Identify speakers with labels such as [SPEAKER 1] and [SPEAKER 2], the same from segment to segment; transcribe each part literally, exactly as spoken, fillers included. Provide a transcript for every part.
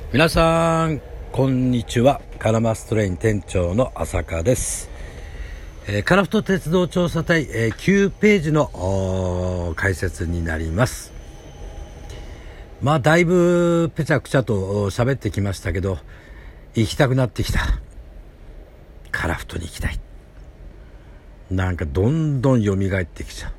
[SPEAKER 1] 皆さんこんにちは。カラマストレイン店長の浅香です。えー、カラフト鉄道調査隊、えー、きゅうページの解説になります。まあだいぶぺちゃくちゃと喋ってきましたけど、行きたくなってきた。カラフトに行きたい。なんかどんどん蘇ってきちゃう。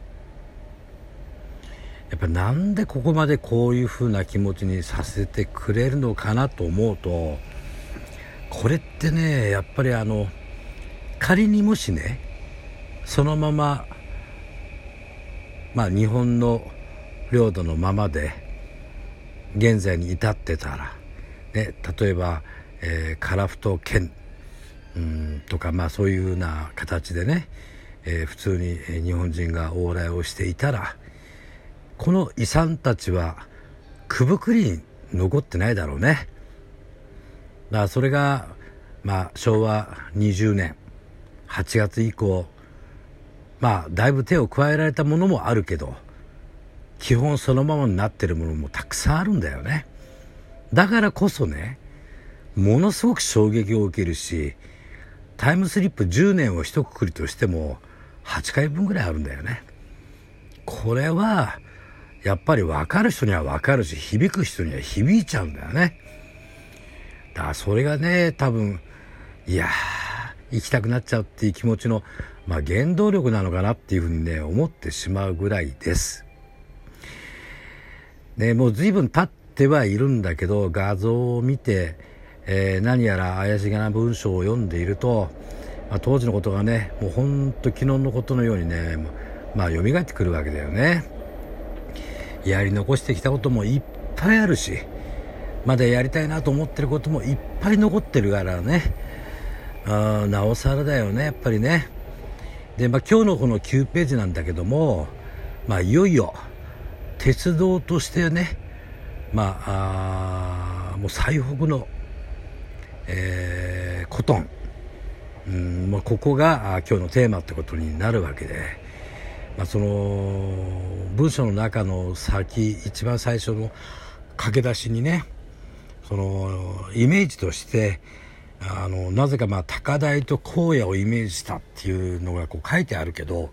[SPEAKER 1] やっぱなんでここまでこういう風な気持ちにさせてくれるのかなと思うと、これってね、やっぱりあの仮にもしね、そのまままあ日本の領土のままで現在に至ってたら、ね、例えば、えー、カラフト県うんとか、まあそういう風な形でね、えー、普通に日本人が往来をしていたら、この遺産たちはくぶくりに残ってないだろうね。だからそれが、まあ、しょうわにじゅうねんはちがつ以降、まあだいぶ手を加えられたものもあるけど、基本そのままになってるものもたくさんあるんだよね。だからこそね、ものすごく衝撃を受けるし、タイムスリップじゅうねんを一括りとしてもはちかいぶんぐらいあるんだよね。これはやっぱり分かる人には分かるし、響く人には響いちゃうんだよね。だからそれがね、多分いやー行きたくなっちゃうっていう気持ちの、まあ、原動力なのかなっていうふうにね思ってしまうぐらいです。ね、もう随分経ってはいるんだけど、画像を見て、えー、何やら怪しげな文章を読んでいると、まあ、当時のことがね、もうほんと昨日のことのようにね、まあ蘇ってくるわけだよね。やり残してきたこともいっぱいあるし、まだやりたいなと思ってることもいっぱい残ってるからね、あなおさらだよね、やっぱりね。で、まあ、今日のこのきゅうページなんだけども、まあ、いよいよ鉄道としてね、まあ、あもう最北の、えー、コトン、うんまあ、ここがあ今日のテーマってことになるわけで、まあ、その文章の中の先一番最初の駆け出しにね、そのイメージとしてあのなぜかまあ高台と荒野をイメージしたっていうのがこう書いてあるけど、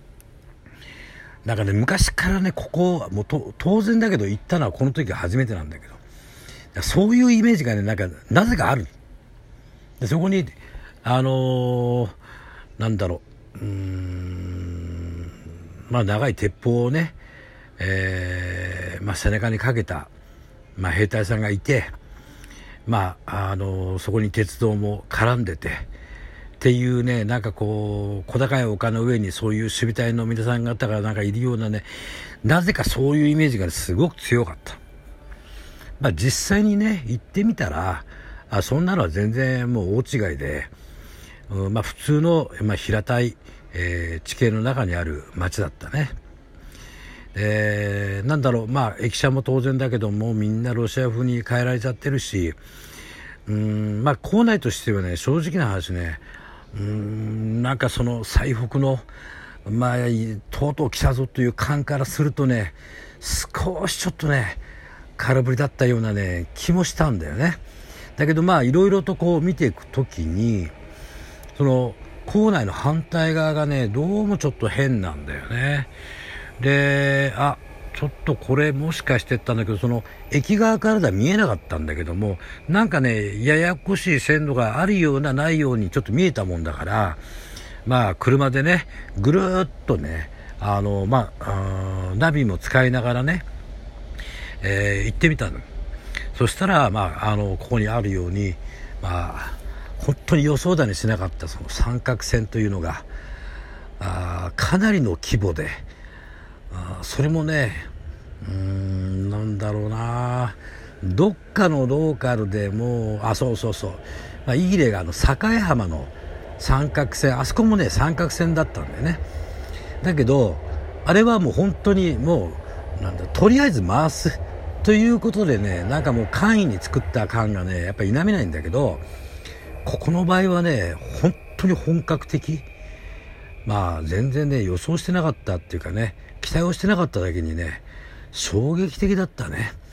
[SPEAKER 1] なんかね昔からねここもうと当然だけど行ったのはこの時が初めてなんだけど、そういうイメージがねなんかなぜかある。でそこにあのー、なんだろううーんまあ長い鉄砲をね、えーまあ、背中にかけた、まあ、兵隊さんがいて、まああのそこに鉄道も絡んでてっていうね、なんかこう小高い丘の上にそういう守備隊の皆さん方がなんかいるようなね、なぜかそういうイメージがすごく強かった。まあ実際にね行ってみたら、あそんなのは全然もう大違いで、うん、まあ普通の、まあ、平たい、えー、地形の中にある町だったね。えー、なんだろう、まあ駅舎も当然だけどもみんなロシア風に変えられちゃってるし、うーんまあ構内としてはね、正直な話ね、うーんなんかその最北のまあとうとう来たぞという感からするとね、少しちょっとね空振りだったようなね気もしたんだよね。だけどまあいろいろとこう見ていくときに、その構内の反対側がねどうもちょっと変なんだよね。で、あちょっとこれもしかしてったんだけど、その駅側からでは見えなかったんだけども、なんかねややこしい線路があるようなないようにちょっと見えたもんだから、まあ車でねぐるーっとねあのまあ、あナビも使いながらね、えー、行ってみたの。そしたらまああのここにあるように、まあ本当に予想だにしなかったその三角線というのがあかなりの規模で、あそれもねうーんなんだろうな、どっかのローカルでもうあそうそうそう、まあ、いい例があの境浜の三角線、あそこもね三角線だったんだよね。だけどあれはもう本当にもうなんだとりあえず回すということでね、なんかもう簡易に作った感がねやっぱり否めないんだけど、ここの場合はね本当に本格的、まあ全然ね予想してなかったっていうかね、期待をしてなかっただけにね衝撃的だったね。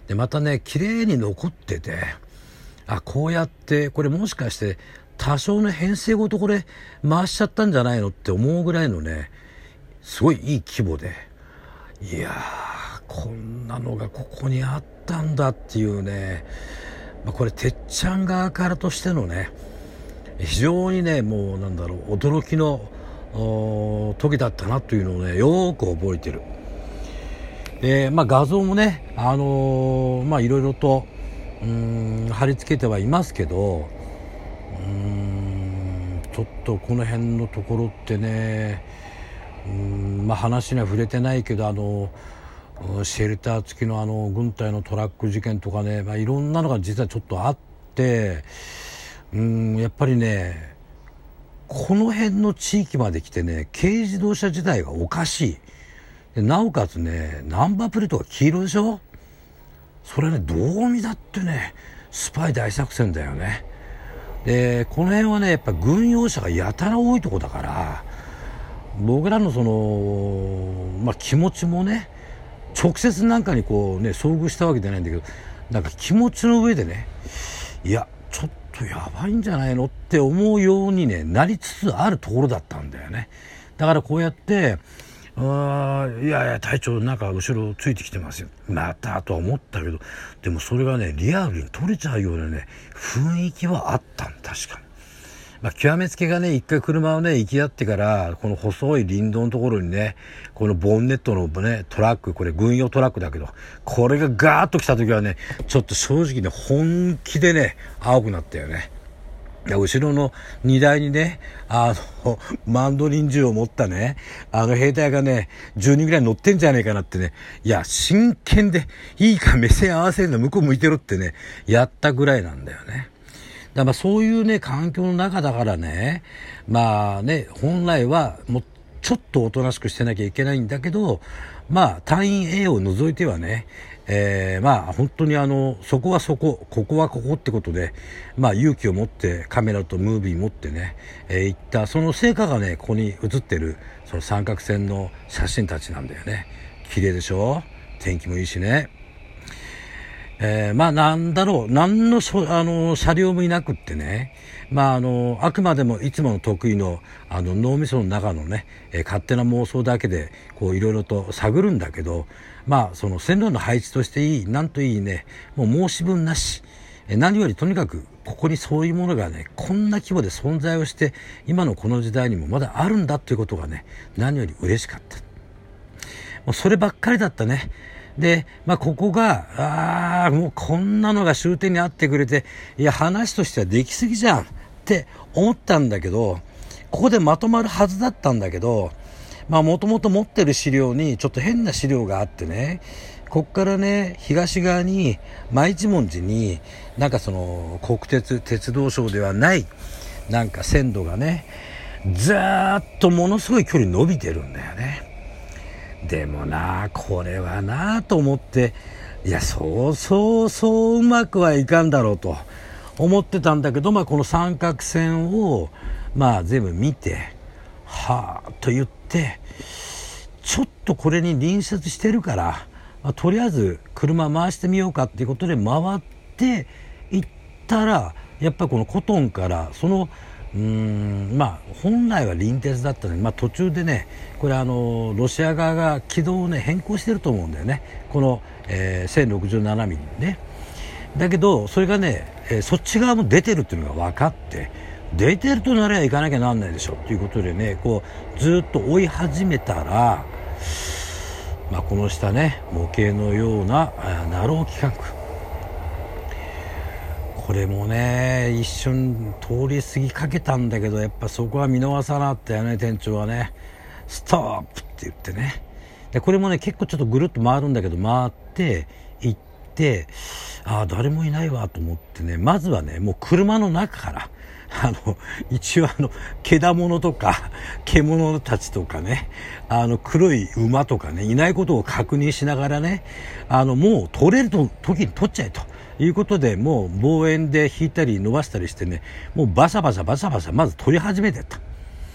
[SPEAKER 1] でまたね綺麗に残ってて、あこうやってこれもしかして多少の編成ごとこれ回しちゃったんじゃないのって思うぐらいのねすごいいい規模で、いやーこんなのがここにあったんだっていうね、まあ、これてっちゃん側からとしてのね非常にねもうなんだろう驚きの時だったなというのをねよーく覚えてる。で、まあ、画像もねあのー、まあいろいろとうーん貼り付けてはいますけど、うーんちょっとこの辺のところってねうーん、まあ、話には触れてないけどあのシェルター付きのあの軍隊のトラック事件とかね、まあ、いろんなのが実はちょっとあって、うーんやっぱりねこの辺の地域まで来てね軽自動車自体がおかしいで、なおかつねナンバープレートが黄色でしょ。それねどう見だってねスパイ大作戦だよね。でこの辺はねやっぱ軍用車がやたら多いとこだから、僕らのその、まあ、気持ちもね直接なんかにこうね遭遇したわけじゃないんだけど、なんか気持ちの上でねいやちょっとやばいんじゃないのって思うように、ね、なりつつあるところだったんだよね。だからこうやってあいやいや隊長なんか後ろついてきてますよまたとは思ったけど、でもそれがねリアルに撮れちゃうようなね雰囲気はあったん確かに。まあ、極めつけがね一回車をね行き合ってからこの細い林道のところにねこのボンネットのねトラック、これ軍用トラックだけどこれがガーッと来た時はねちょっと正直ね本気でね青くなったよね。後ろの荷台にねあのマンドリン銃を持ったねあの兵隊がねじゅうにんぐらい乗ってんじゃねえかなってね、いや真剣でいいか目線合わせるの向こう向いてるってねやったぐらいなんだよね。だからまあそういうね環境の中だからね、まあね本来はもうちょっとおとなしくしてなきゃいけないんだけど、まあ隊員 A を除いてはねえー、まあ本当にあのそこはそこここはここってことで、まあ勇気を持ってカメラとムービー持ってね、えー、行ったその成果がねここに写ってるその三角線の写真たちなんだよね。綺麗でしょ、天気もいいしね。えー、まあなんだろう何のあの車両もいなくってね、まああのあくまでもいつもの得意のあの脳みその中のね、えー、勝手な妄想だけでこういろいろと探るんだけど、まあその線路の配置としていいなんといいねもう申し分なし、えー、何よりとにかくここにそういうものがねこんな規模で存在をして今のこの時代にもまだあるんだということがね何より嬉しかった。もうそればっかりだったね。で、まあ、ここが、ああ、もうこんなのが終点にあってくれて、いや、話としてはできすぎじゃんって思ったんだけど、ここでまとまるはずだったんだけど、まあ、もともと持ってる資料にちょっと変な資料があってね、こっからね、東側に、真一文字に、なんかその、国鉄、鉄道省ではない、なんか線路がね、ずーっとものすごい距離伸びてるんだよね。でもなこれはなと思って、いやそうそうそううまくはいかんだろうと思ってたんだけど、まあ、この三角線を、まあ、全部見てはあと言ってちょっとこれに隣接してるから、まあ、とりあえず車回してみようかっていうことで回っていったらやっぱりこのコトンからそのうーんまあ本来は隣鉄だったのに、まあ、途中でねこれあのロシア側が軌道をね変更してると思うんだよねこの、えー、せんろくじゅうななミリにね。だけどそれがね、えー、そっち側も出てるっていうのが分かって出てるとなれば行かなきゃなんないでしょということでねこうずっと追い始めたら、まあ、この下ね模型のようなナロー規格これもね一瞬通り過ぎかけたんだけどやっぱそこは見逃さなかったよね店長はね。ストップって言ってねでこれもね結構ちょっとぐるっと回るんだけど回って行ってああ誰もいないわと思ってねまずはねもう車の中からあの一応あのけだものとか獣たちとかねあの黒い馬とかねいないことを確認しながらねあのもう取れると時に取っちゃえということでもう望遠で引いたり伸ばしたりしてねもうバサバサバサバサまず取り始めてった。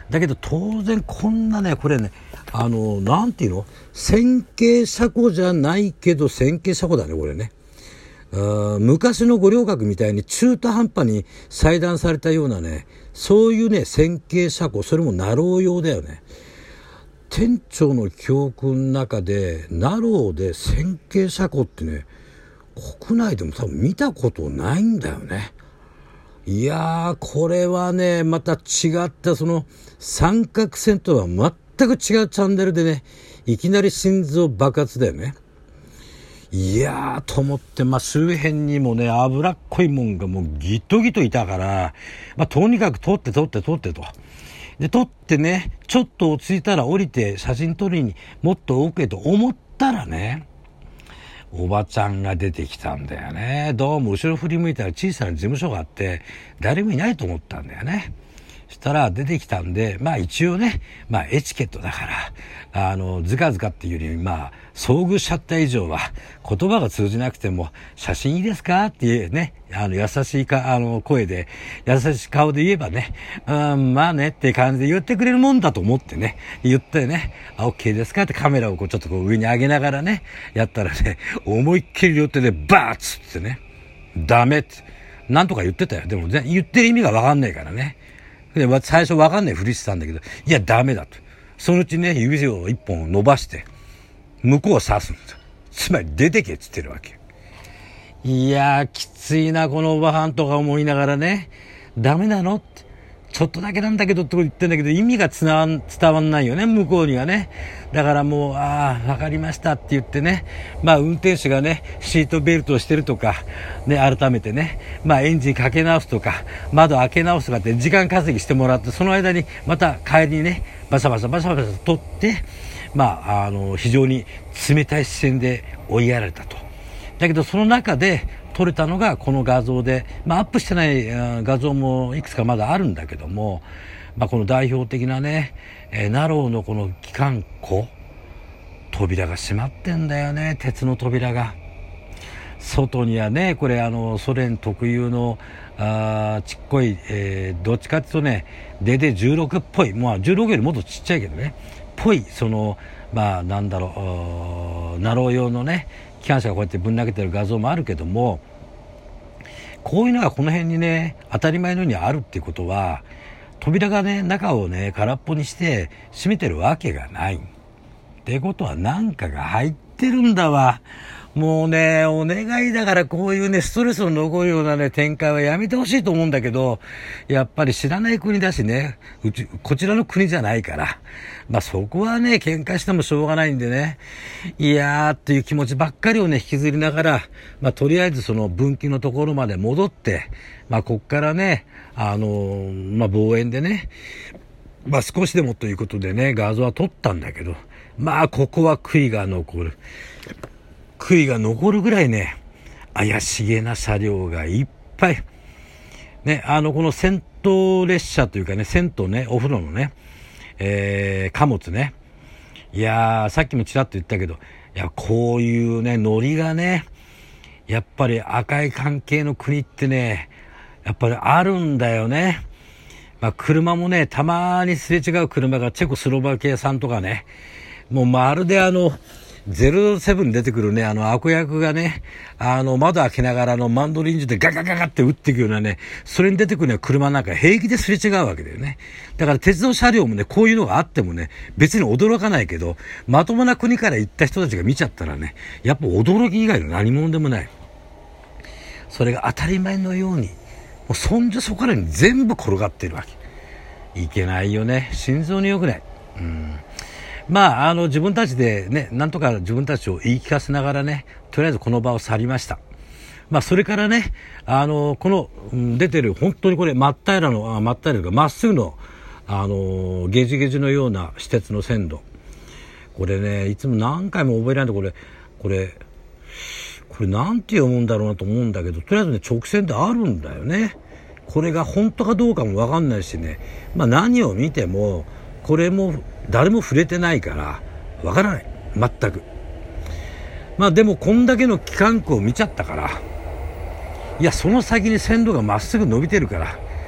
[SPEAKER 1] だけど当然こんなね、これね、あのなんていうの、線形車庫じゃないけど線形車庫だね、これね。あ、昔の五稜郭みたいに中途半端に裁断されたようなね、そういうね線形車庫、それもナロー用だよね。店長の記憶の中でナローで線形車庫ってね、国内でも多分見たことないんだよね。いやー、これはね、また違ったその三角線とは全く違うチャンネルでね、いきなり心臓爆発だよね。いやーと思って、まあ、周辺にもね脂っこいもんがもうギトギトいたから、まあ、とにかく撮って撮って撮ってと。で撮ってね、ちょっと落ち着いたら降りて写真撮りにもっと奥へと思ったらね、おばちゃんが出てきたんだよね。どうも後ろ振り向いたら小さな事務所があって誰もいないと思ったんだよね。そしたら出てきたんで、まあ一応ね、まあエチケットだからあのずかずかっていうより、まあ遭遇しちゃった以上は言葉が通じなくても写真いいですかっていうね、あの優しいかあの声で優しい顔で言えばね、うん、まあねって感じで言ってくれるもんだと思ってね、言ってね、あ OK ですかってカメラをこうちょっとこう上に上げながらねやったらね、思いっきり寄ってねバーッつってね、ダメってなんとか言ってたよ。でも言ってる意味が分かんないからね。で最初分かんないふりしてたんだけど、いやダメだと。そのうちね指を一本伸ばして向こうを刺すんだ。つまり出てけって言ってるわけ。いやーきついなこのおばはんとか思いながらね、ダメなのってちょっとだけなんだけどって言ってんだけど意味がつな伝わんないよね、向こうにはね。だからもうああ分かりましたって言ってね、まあ運転手がねシートベルトをしてるとかね、改めてね、まあエンジンかけ直すとか窓開け直すとかって時間稼ぎしてもらって、その間にまた帰りにねバサバサバサバサ取って、まああの非常に冷たい視線で追いやられたと。だけどその中で撮れたのがこの画像で、まあ、アップしてない画像もいくつかまだあるんだけども、まあ、この代表的なね、えー、ナローのこの機関庫、扉が閉まってんだよね、鉄の扉が。外にはね、これあのソ連特有のあちっこい、えー、どっちかっていうとねデデじゅうろくっぽい、まあ、じゅうろくよりもっとちっちゃいけどねぽい、そのまあなんだろう、ナロー用のね機関車がこうやってぶん投げてる画像もあるけども、こういうのがこの辺にね当たり前のようにあるっていうことは、扉がね中をね空っぽにして閉めてるわけがないってことは、何かが入ってるんだわ。もうねお願いだから、こういうねストレスの残るようなね展開はやめてほしいと思うんだけど、やっぱり知らない国だしね、うちこちらの国じゃないから、まあそこはね喧嘩してもしょうがないんでね、いやーっていう気持ちばっかりをね引きずりながら、まあとりあえずその分岐のところまで戻って、まあこっからねあのー、まあ望遠でね、まあ少しでもということでね画像は撮ったんだけど、まあここは悔いが残る悔いが残るぐらいね怪しげな車両がいっぱいね、あのこの先頭列車というかね、銭湯ね、お風呂のね、えー、貨物ね、いやーさっきもちらっと言ったけど、いやこういうねノリがねやっぱり赤い関係の国ってねやっぱりあるんだよね。まあ、車もねたまにすれ違う車がチェコスロバキア産とかね、もうまるであのゼロセブンに出てくるねあの悪役がね、あの窓開けながらのマンドリン銃でガガガガって撃っていくようなね、それに出てくる車なんか平気ですれ違うわけだよね。だから鉄道車両もねこういうのがあってもね別に驚かないけど、まともな国から行った人たちが見ちゃったらねやっぱ驚き以外の何者でもない。それが当たり前のようにもうそんじょそこらに全部転がってるわけ。いけないよね、心臓に良くない。うん、まああの自分たちでねなんとか自分たちを言い聞かせながらね、とりあえずこの場を去りました。まあそれからねあのこの、うん、出てる本当にこれ真っ平らのあ真っ平らがまっすぐのあのゲジゲジのような私鉄の線路、これねいつも何回も覚えられないんで、これこれこれなんて読むんだろうなと思うんだけど、とりあえずね直線であるんだよね。これが本当かどうかも分かんないしね、まあ何を見てもこれも誰も触れてないから分からない、全く。まあでもこんだけの機関区を見ちゃったから、いやその先に線路がまっすぐ伸びてるから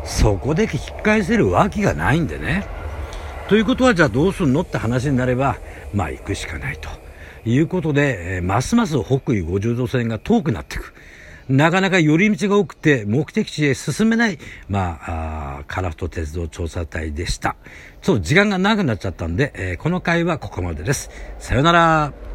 [SPEAKER 1] そこで引き返せるわけがないんでね。ということはじゃあどうするのって話になれば、まあ行くしかないということで、えー、ますます北緯ごじゅうど線が遠くなっていく。なかなか寄り道が多くて目的地へ進めない、まあ、あ樺太鉄道調査隊でした。ちょっと時間が長くなっちゃったんで、えー、この回はここまでです。さよなら。